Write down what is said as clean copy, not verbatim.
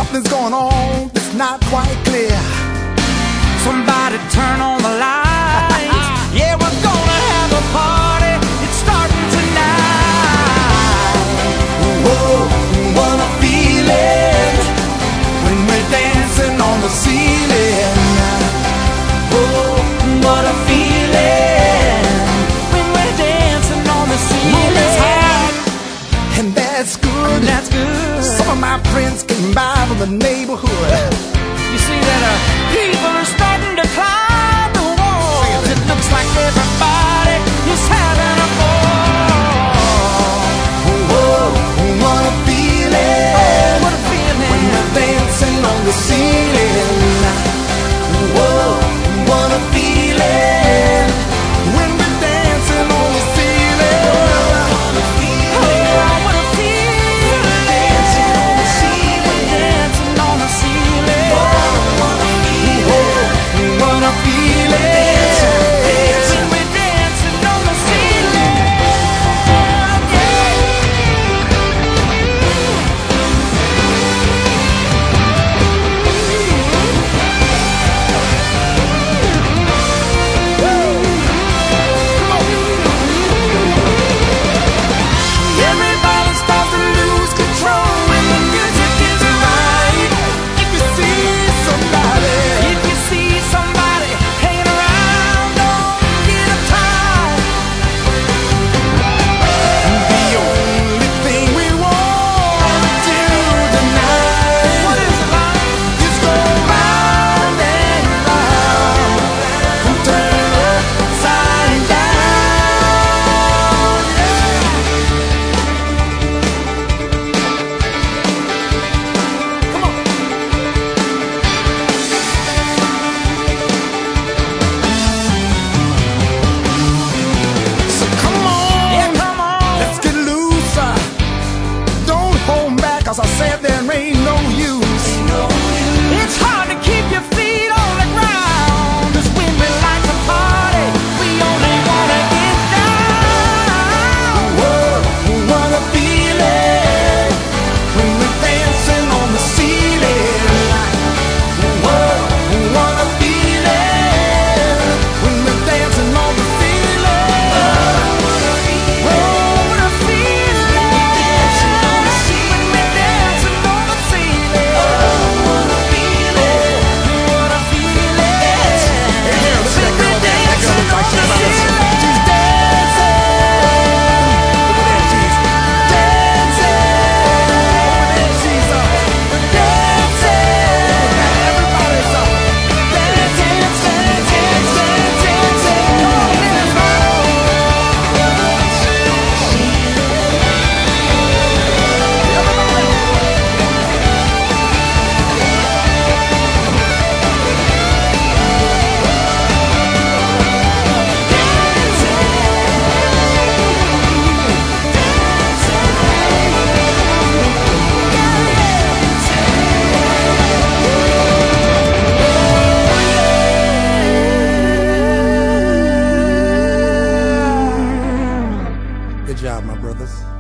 Something's going on that's not quite clear. Somebody turn on the lights. Yeah, we're gonna have a party. It's starting tonight. Whoa, what a feeling when we're dancing on the ceiling. Oh, what a feeling when we're dancing on the ceiling. It's hot, and that's good. That's good. Some of my friends came by from the neighborhood. You see that people are starting to climb the walls. It looks like everybody is having a ball. Whoa, what a feeling. Oh, what a feeling when we're dancing on the ceiling. Whoa, what a feeling when we're dancing on the ceiling. Oh, what a feeling Dancing on the ceiling. dancing on the ceiling. What a feeling When we're dancing on the ceiling. Everybody starts to lose control when the music is right. if you see somebody. If you see somebody hanging around, don't get uptight. The only thing we want to do tonight What is it like? is go round and round and turn upside down. Come on. So come on, Yeah, come on. let's get loose. Don't hold back, 'cause I said there ain't no use. It's hard to keep your feet on the ground. 'Cause when we like to party, we only wanna get down. Whoa, what a feeling when we're dancing on the ceiling. Whoa, what a feeling when we're dancing on the ceiling. Oh, what a feeling when we're dancing on the ceiling. What a feeling. What a feeling. Hey, look at that girl there. That girl looks like she's about to Dancing on the She's dancing. Look at that, she's dancing. Over there, she's dancing. Everybody's dancing, dancing, dancing. Come on, Good job, my brothers.